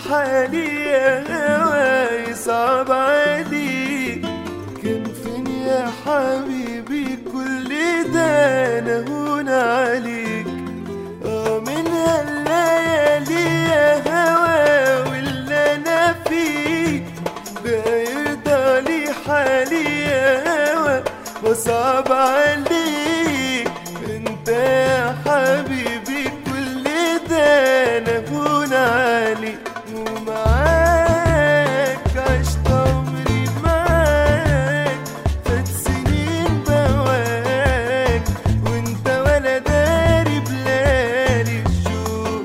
حالي يا هواي صعب عليك. كان فين يا حبيبي كل ده انا هون عليك. من هالليالي يا هوا واللي انا فيه بقى يرضى لي حالي يا هوا وصعب عليك. انت يا حبيبي كل ده انا هون عليك. ومعاك عشت عمري معاك فات سنين بواك وانت ولا داري بلالي الشوق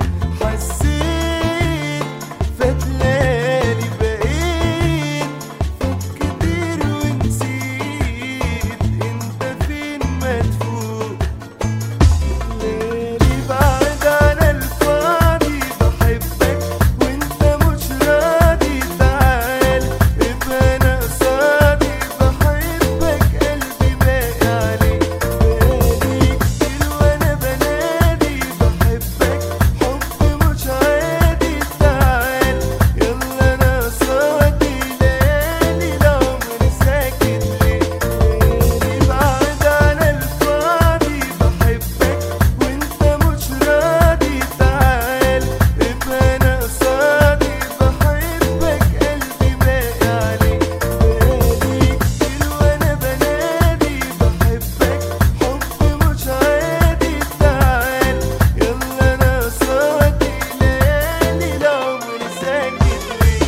حسيت فات ليالي بقيت فات كتير ونسيت انت فين مدفوق. ليالي بعد على الفاضي بحبك وانت مش راضي. تعال ابقى انا قصادي بحبك قلبي باقي عليك. بقالي كتير وانا بنادي بحبك حب مش عادي. تعال يلا انا قصادي ليالي العمر ساكت ليه. ليالي بعد على الفاضي بحبك وانت مش راضي. تعال ابقى انا قصادي بحبك قلبي باقي عليك. بقالي كتير وانا بنادي بحبك حب مش عادي. تعال يلا انا قصادي ليالي العمر ساكت ليه.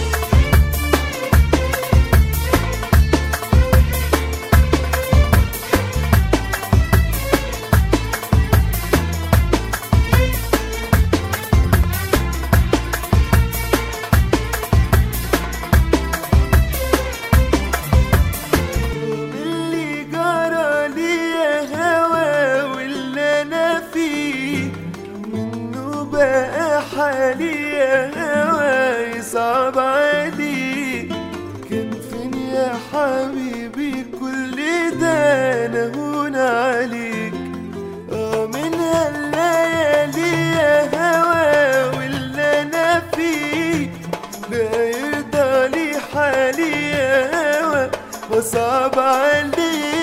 اللي جرى لي يا هوا واللي انا فيه منه بقى حالي يا هوا صعب عليك. كان فين يا حبيبي كل ده انا هون عليك. من هالليالي يا هوا واللي انا فيه بقى يرضى لي حالي يا هوا وصعب عليك.